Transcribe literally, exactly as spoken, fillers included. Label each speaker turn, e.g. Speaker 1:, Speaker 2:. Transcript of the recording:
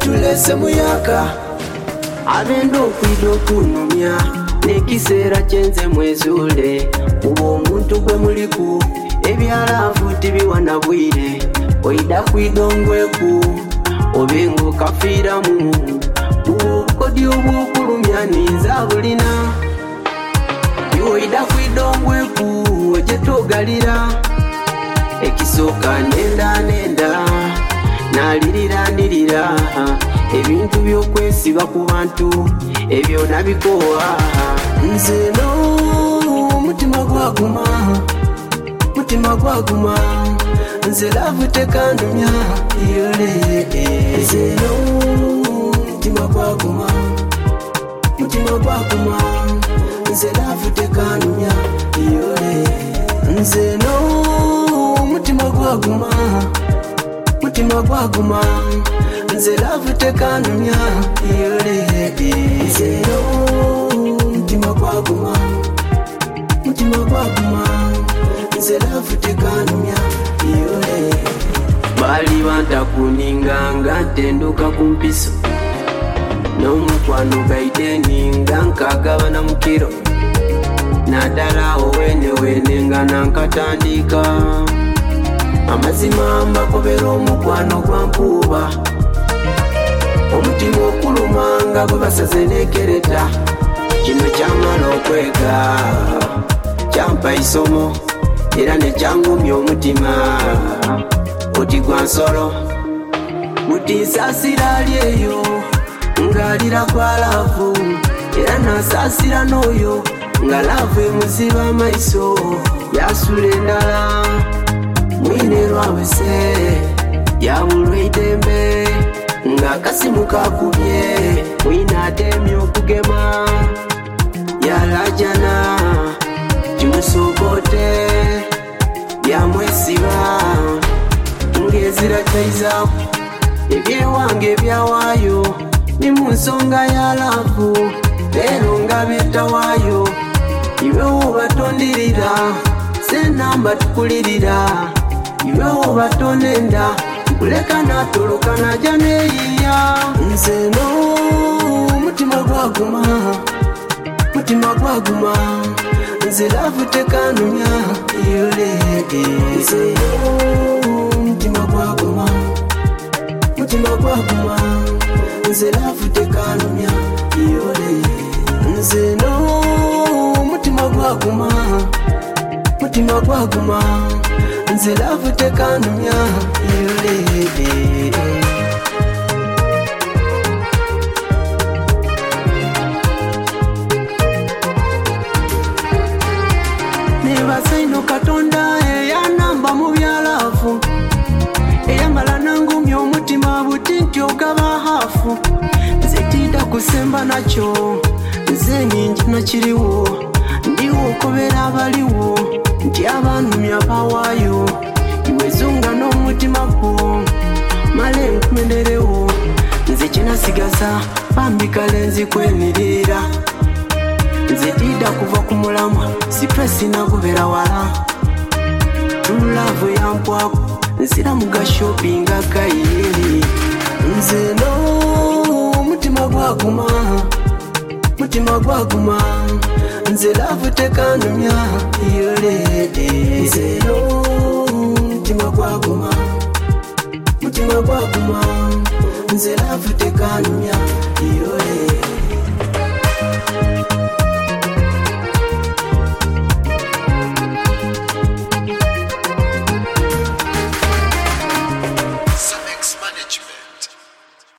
Speaker 1: tulese muyaka abenda okwida okunumya n'ekiseera kyenze mwezule kuba omuntu gwe muliku ebyalaavu tibiwana bwire oida kwidongweku obenga okafiiramu obukodi obwokulumya ninza bulina oida kwidongweku ojetogalira ekisooka nenda nenda nalirira ndirira ebintu byokwesiba ku bantu ebyo nabikowa nze no mutima gwaguma mutima gwaguma nze laavu tekandumya yole nze no mutima gwaguma mutima gwaguma nze laavu tekandumya yole nze no mutima gwaguma mutima gwaguma nze laavu tekandumya yole nze no mutima gwaguma mutima gwaguma nze laavu tekandumya yole bali bantakuninganga ntenduka ku mpiso n'omukwano gaideninga nkagabana mu kiro naddala owene wene nga nankatandika amazima mbakobera omukwano gwa mpuuba omutima okulumanga gwe basaze nekereta kino kyamala okwega kyampa isomo era nekyangumya omutima oti gwa nsolo muti nsaasira ali eyo ng'alira kwa laavu era nasaasira n'oyo nga laavu emuziba amaiso yasula endala mwine lwawese yabulwa idembe ng'akasimu kakubye mwine atemye okugema yalajana kimusokote byamwesiba ng'ezira kyaizaku ebyewange ebyawaayo ni mu nsonga ya laavu leero nga byetawaayo iwewo batondirira senamba tukulirira iwewo batonenda kuleka natoloka naja neyiya nze no mutima gwaguma mutima gwaguma nze laavu tekandumya yole nze no mutima gwaguma mutima gwaguma nze laavu tekandumya yole nze no mutima gwaguma mutima gwaguma nze laavu tekandumya yole nebasa ino katonda eyanamba mu byalaavu eyamala nangumya omutima buti nti ogaba haafu nze tinda kusemba nakyo nze ningi nakiriwo ndiwo okobera abaliwo nti abanumya bawaayo iwezunga n'omutima gwo male enkumenderewo nze kinasigaza bambikale nzikwenirira nze tinda kuva ku mulamwa sipresi nagobera wala tulaavu yampwaku nzira muga shopping akayiri nze no mutima gwaguma mutima gwaguma nze laavu tekandumya yole nze no mutima gwaguma mutima gwaguma nze laavu tekandumya yole